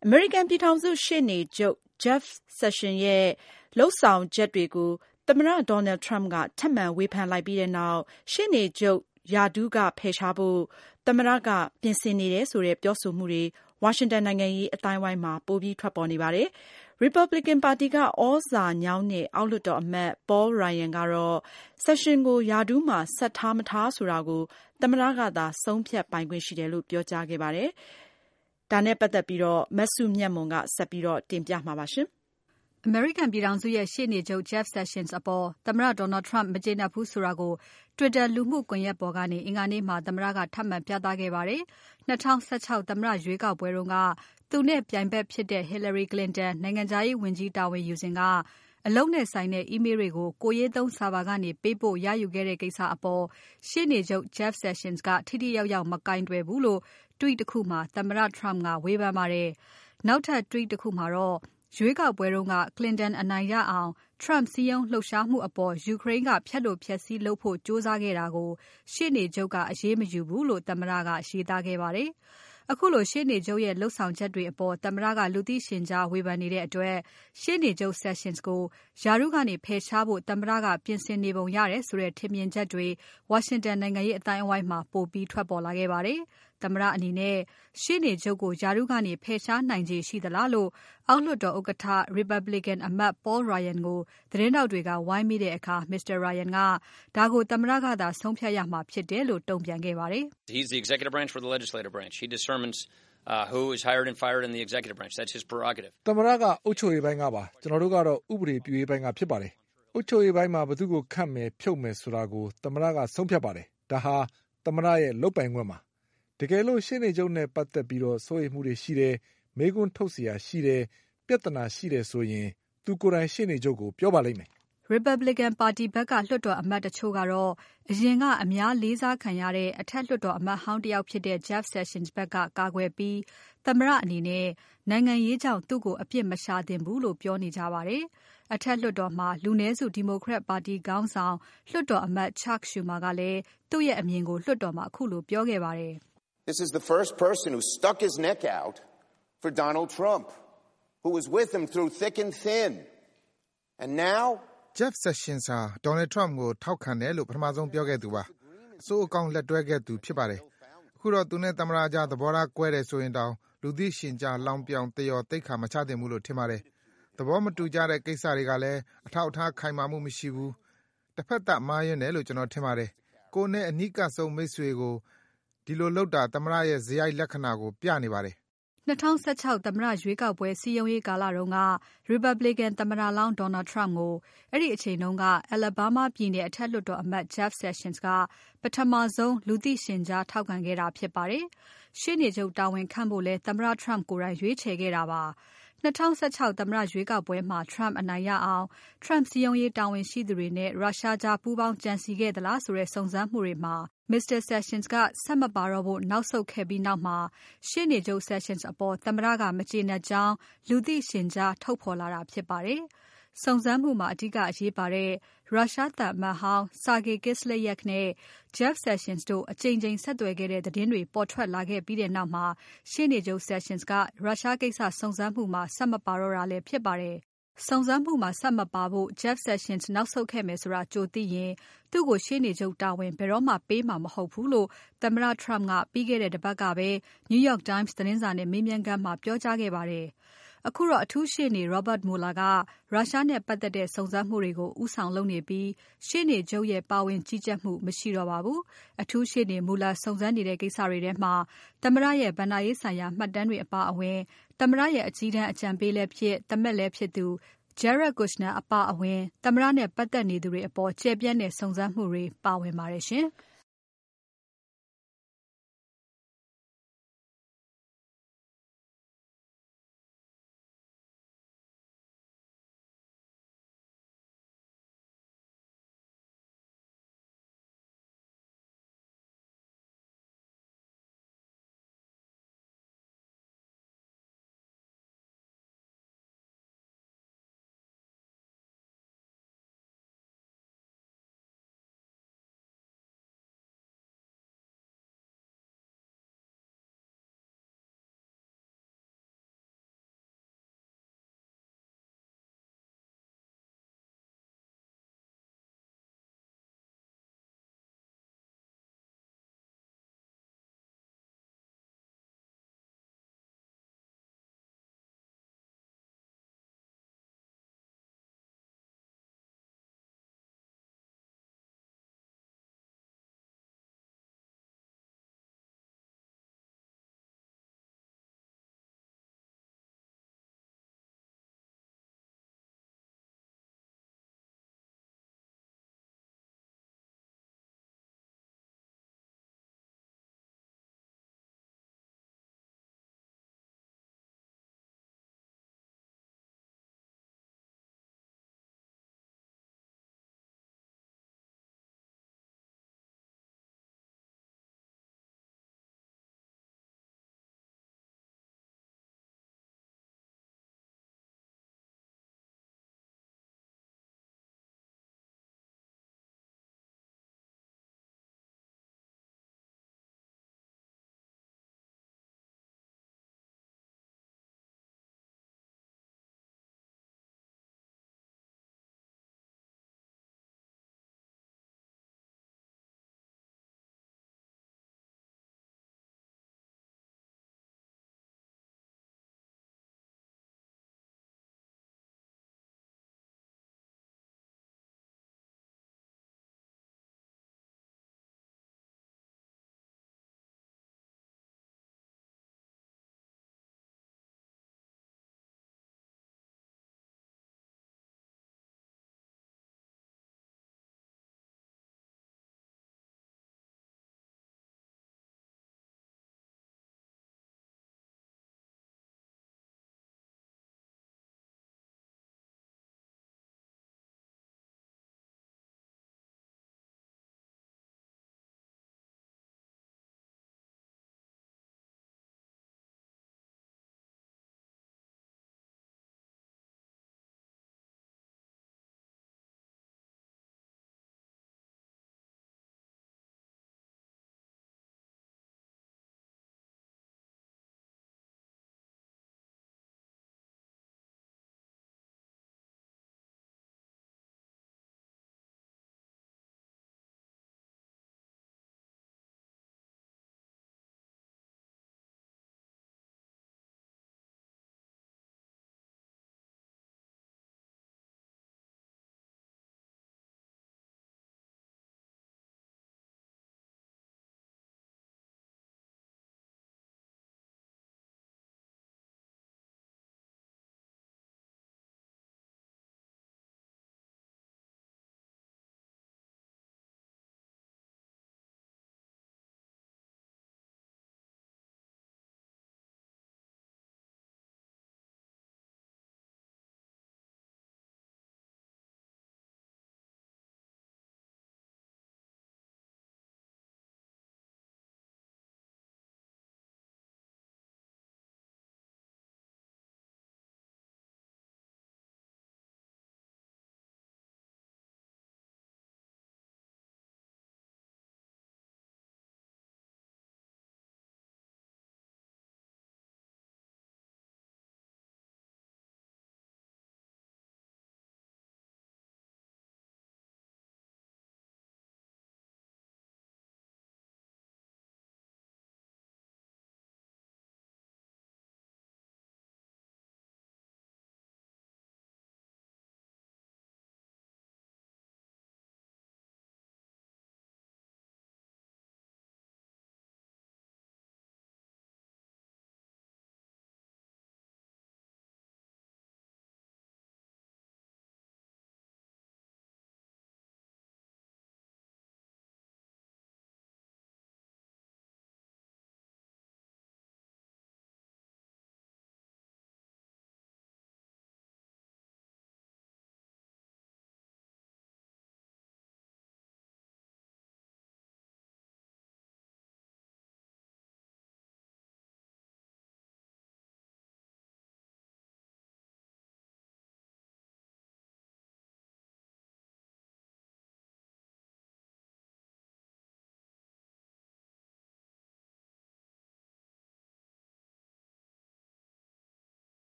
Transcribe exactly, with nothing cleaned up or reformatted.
အမေရိကန်ပြည်ထောင်စုရှေ့နေချုပ် Jeff Sessions ရဲ့လုပ်ဆောင်ချက်တွေကိုသမ္မတ Donald Trump ကထပ်မံဝေဖန်လိုက်ပြီးတဲ့နောက်ရှေ့နေချုပ်ရာထူးကဖယ်ရှားဖို့သမ္မတကပြင်ဆင်နေတယ်ဆိုတဲ့ပြောဆိုမှုတွေဝါရှင်တန်နိုင်ငံရေးအတိုင်းဝိုင်းမှာပိုပြီးထွက်ပေါ်နေပါတယ်။ Republican ပါတီကဩဇာညောင်းတဲ့အောက်လွှတ်တော်အမတ် Paul Ryan ကတော့ Sessions ကိုရာထူးမှာဆက်ထားမထားဆိုတာကိုသမ္မတကသာဆုံးဖြတ်ပိုင်ခွင့်ရှိတယ်လို့ပြောကြားခဲ့ပါတယ်။ ဒါနဲ့ပတ်သက်ပြီးမစုမြတ်မွန်ကဆက်ပြီးတင်ပြမှာပါ။အမေရိကန်ပြည်ထောင်စုရဲ့ရှေ့နေချုပ် Jeff Sessions အပေါ်သမ္မတ Donald Trump မကျေနပ်ဘူးဆိုတာကို Twitter လူမှုကွန်ယက်ပေါ်ကနေအင်္ဂါနေ့မှာသမ္မတကထပ်မံပြသခဲ့ပါတယ်။ ၂၀၁၆ သမ္မတရွေးကောက်ပွဲတုန်းကသူနဲ့ပြိုင်ဘက်ဖြစ်တဲ့ Hillary Clinton နိုင်ငံခြားရေးဝန်ကြီးတာဝန်ယူစဉ်ကအလုပ်နဲ့ဆိုင်တဲ့ Email တွေကိုကိုယ်ရေးသုံး Server ကနေပေးပို့ရယူခဲ့တဲ့ကိစ္စအပေါ်ရှေ့နေချုပ် Jeff Sessions ကထိထိရောက်ရောက်မကိုင်တွယ်ဘူးလို့ Tweet တခုမှာသမ္မတ Trump ကဝေဖန်ပါတယ်။ နောက်ထပ် Tweet တခုမှာတော့ရွေးကောက်ပွဲတုန်းက Clinton အနိုင်ရအောင် Trump စည်းရုံးလှုပ်ရှားမှုအပေါ် ယူကရိန်းကဖျက်လိုဖျက်ဆီးလုပ်ဖို့ကြိုးစားခဲ့တာကိုရှေ့နေချုပ်ကအရေးမယူဘူးလို့သမ္မတကရေးသားခဲ့ပါတယ်။ အခုလိုရှေ့နေချုပ်ရဲ့လုပ်ဆောင်ချက်တွေအပေါ်သမ္မတကလူသိရှင်ကြားဝေဖန်နေတဲ့အတွက်ရှေ့နေချုပ် Sessions ကိုရာထူးကနေဖယ်ရှားဖို့သမ္မတကပြင်ဆင်နေပုံရတယ်ဆိုတဲ့ထင်မြင်ချက်တွေဝါရှင်တန်နိုင်ငံရေးအသိုင်းအဝိုင်းမှာပိုပြီးထွက်ပေါ်လာခဲ့ပါတယ်။ သမ္မတအနေနဲ့ရှေ့နေချုပ်ကိုရာထူးကနေဖယ်ရှားနိုင်ခြေရှိသလားလို့အောက်လွှတ်တော်ဥက္ကဋ္ဌ Republican အမတ် Paul Ryan ကိုသတင်းထောက်တွေကဝိုင်းမေးတဲ့အခါ Mr. Ryan ကဒါကိုသမ္မတကသာဆုံးဖြတ်ရမှာဖြစ်တယ်လို့တုံ့ပြန်ခဲ့ပါတယ်။ He's the executive branch for the legislative branch. He determines uh, who is hired and fired in the executive branch. That's his prerogative. သမ္မတကအုပ်ချုပ်ရေးပိုင်းကပါကျွန်တော်တို့ကတော့ဥပဒေပြုရေးပိုင်းကဖြစ်ပါတယ်။အုပ်ချုပ်ရေးပိုင်းမှာဘယ်သူကိုခန့်မယ်ဖြုတ်မယ်ဆိုတာကိုသမ္မတကဆုံးဖြတ်ပါတယ်။ဒါဟာသမ္မတရဲ့လုပ်ပိုင်ခွင့်ပါ။တကယ်လို့ရှေ့နေချုပ်နဲ့ပတ်သက်ပြီးတော့စိုးရိမ်မှုတွေရှိတယ်မေးခွန်းထုတ်เสียရှိတယ်ပြဿနာရှိတယ်ဆိုရင်သူကိုယ်တိုင်ရှေ့နေချုပ်ကိုပြောပါလိမ့်မယ်။ Republican ပါတီဘက်ကလွှတ်တော်အမတ်တချို့ကတော့အရင်ကအများလေးစားခံရတဲ့အထက်လွှတ်တော်အမတ်ဟောင်းတယောက်ဖြစ်တဲ့ Jeff Sessions ဘက်ကကာကွယ်ပြီးသမ္မတအနေနဲ့နိုင်ငံရေးကြောင့်သူ့ကိုအပြစ်မရှာသင့်ဘူးလို့ပြောနေကြပါတယ်။အထက်လွှတ်တော်မှာလူနည်းစုဒီမိုကရက်ပါတီခေါင်းဆောင်လွှတ်တော်အမတ် Chuck Schumer ကလည်းသူ့ရဲ့အမြင်ကိုလွှတ်တော်မှာအခုလိုပြောခဲ့ပါတယ်။ This is the first person who stuck his neck out for Donald Trump, who was with him through thick and thin. And now Jeff Sessions ဟာ Donald Trump ကိုထောက်ခံတယ်လို့ပထမဆုံးပြောခဲ့သူပါ။အစိုးအကောင်လက်တွဲခဲ့သူဖြစ်ပါတယ်။အခုတော့သူနဲ့သမ္မတကြားသဘောထားကွဲတယ်ဆိုရင်တောင်လူသိရှင်ကြားလောင်ပြောင်တယောသိက္ခာမချသင့်ဘူးလို့ထင်ပါတယ်။သဘောမတူကြတဲ့ကိစ္စတွေကလည်းအထောက်အထားခိုင်မာမှုမရှိဘူး။တစ်ဖက်သက်မှားယွင်းတယ်လို့ကျွန်တော်ထင်ပါတယ်။ကိုယ်နဲ့အနီးကပ်ဆုံးမိတ်ဆွေကိုဒီလိုလုပ်တာသမ္မတရဲ့ဇယိုက်လက္ခဏာကိုပြနေပါတယ်။၂၀၁၆သမ္မတရွေးကောက်ပွဲစည်းရုံးရေးကာလတုန်းက Republican သမ္မတလောင်း Donald Trump ကိုအဲ့ဒီအချိန်တုန်းက Alabama ပြည်နယ်အထက်လွှတ်တော်အမတ် Jeff Sessions ကပထမဆုံးလူသိရှင်ကြားထောက်ခံခဲ့တာဖြစ်ပါတယ်။ရှေ့နေချုပ်တာဝန်ခန့်ဖို့လဲသမ္မတ Trump ကိုယ်တိုင်ရွေးချယ်ခဲ့တာပါ။၂၀၁၆သမ္မတရွေးကောက်ပွဲမှာ Trump အနိုင်ရအောင် Trump စည်းရုံးရေးတာဝန်ရှိသူတွေနဲ့ရုရှားကြားပူးပေါင်းကြံစည်ခဲ့သလားဆိုတဲ့စုံစမ်းမှုတွေမှာMr. Sessions ကဆက်မပါတော့ဖို့နောက်ဆုတ်ခဲ့ပြီးနောက်မှာရှေ့နေချုပ် Sessions အပေါ်သမ္မတကမကျေနပ်ကြောင်းလူသိရှင်ကြားထုတ်ဖော်လာတာဖြစ်ပါတယ်။စုံစမ်းမှုမှာအဓိကအရေးပါတဲ့ရုရှားသံအမတ်ဟောင်း Sergei Kislyak နဲ့ Jeff Sessions တို့အကြိမ်ကြိမ်ဆက်သွယ်ခဲ့တဲ့သတင်းတွေပေါ်ထွက်လာခဲ့ပြီးတဲ့နောက်မှာရှေ့နေချုပ် Sessions ကရုရှားကိစ္စစုံစမ်းမှုမှာဆက်မပါတော့တာလည်းဖြစ်ပါတယ်။စုံစမ်းမှုမှာဆက်မပါဖို့ Jeff Sessions နောက်ဆုတ်ခဲ့မယ်ဆိုတာကြိုသိရင်သူ့ကိုရှေ့နေချုပ်တာဝန်ဘယ်တော့မှပေးမှာမဟုတ်ဘူးလို့သမ္မတ Trump ကပြီးခဲ့တဲ့တပတ်ကပဲ New York Times သတင်းစာနဲ့မေးမြန်းခန်းမှာပြောကြားခဲ့ပါတယ်။အခုတော့အထူးရှေ့နေ Robert Mueller ကရုရှားနဲ့ပတ်သက်တဲ့စုံစမ်းမှုတွေကိုဦးဆောင်လုပ်နေပြီးရှေ့နေချုပ်ရဲ့ပါဝင်ကြီးကြပ်မှုမရှိတော့ပါဘူး။အထူးရှေ့နေ Mueller စုံစမ်းနေတဲ့ကိစ္စတွေထဲမှာသမ္မတရဲ့ဘဏ္ဍာရေးဆိုင်ရာမှတ်တမ်းတွေအပါအဝင်သမ္မတရဲ့အကြီးတန်းအကြံပေးလည်းဖြစ်သမက်လည်းဖြစ်သူJared Kushner အပါအဝင်သမ္မတနဲ့ပတ်သက်နေသူတွေအပေါ်ကျယ်ပြန့်တဲ့စုံစမ်းမှုတွေပါဝင်ပါတယ်ရှင်။